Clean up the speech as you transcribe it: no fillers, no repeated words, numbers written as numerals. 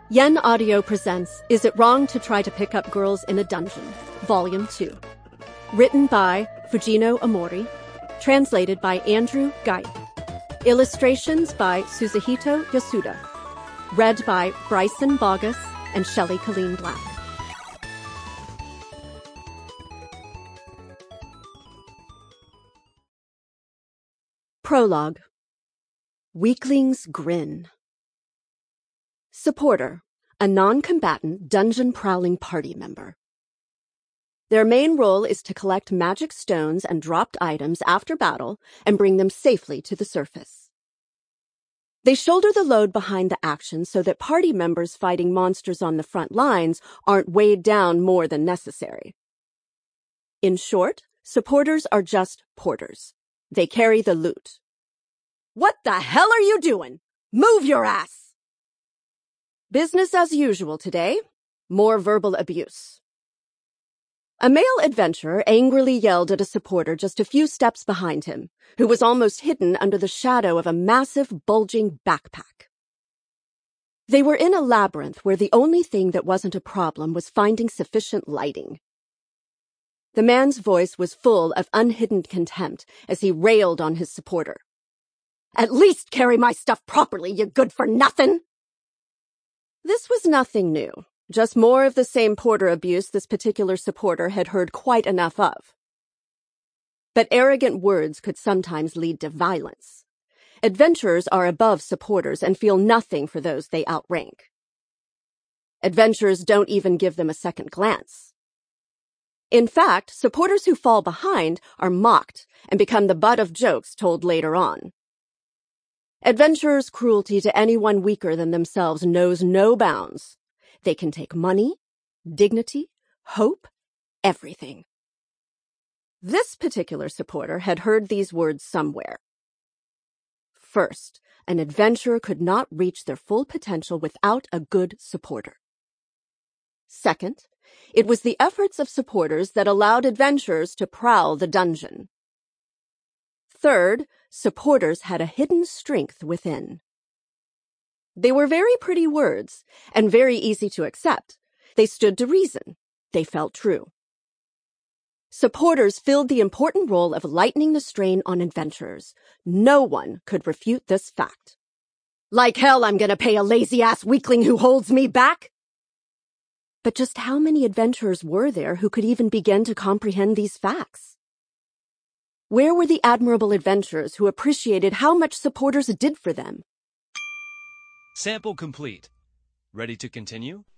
Yen Audio presents Is It Wrong to Try to Pick Up Girls in a Dungeon? Volume 2. Written by Fujino Omori. Translated by Andrew Guy. Illustrations by Suzuhito Yasuda. Read by Bryson Bogus and Shelley Colleen Black. Prologue. Weakling's Grin. Supporter, a non-combatant dungeon-prowling party member. Their main role is to collect magic stones and dropped items after battle and bring them safely to the surface. They shoulder the load behind the action so that party members fighting monsters on the front lines aren't weighed down more than necessary. In short, supporters are just porters. They carry the loot. What the hell are you doing? Move your ass! Business as usual today. More verbal abuse. A male adventurer angrily yelled at a supporter just a few steps behind him, who was almost hidden under the shadow of a massive, bulging backpack. They were in a labyrinth where the only thing that wasn't a problem was finding sufficient lighting. The man's voice was full of unhidden contempt as he railed on his supporter. "At least carry my stuff properly, you good-for-nothing!" This was nothing new, just more of the same porter abuse this particular supporter had heard quite enough of. But arrogant words could sometimes lead to violence. Adventurers are above supporters and feel nothing for those they outrank. Adventurers don't even give them a second glance. In fact, supporters who fall behind are mocked and become the butt of jokes told later on. Adventurers' cruelty to anyone weaker than themselves knows no bounds. They can take money, dignity, hope, everything. This particular supporter had heard these words somewhere. First, an adventurer could not reach their full potential without a good supporter. Second, it was the efforts of supporters that allowed adventurers to prowl the dungeon. Third, supporters had a hidden strength within. They were very pretty words, and very easy to accept. They stood to reason. They felt true. Supporters filled the important role of lightening the strain on adventurers. No one could refute this fact. Like hell I'm gonna pay a lazy-ass weakling who holds me back! But just how many adventurers were there who could even begin to comprehend these facts? Where were the admirable adventurers who appreciated how much supporters did for them? Sample complete. Ready to continue?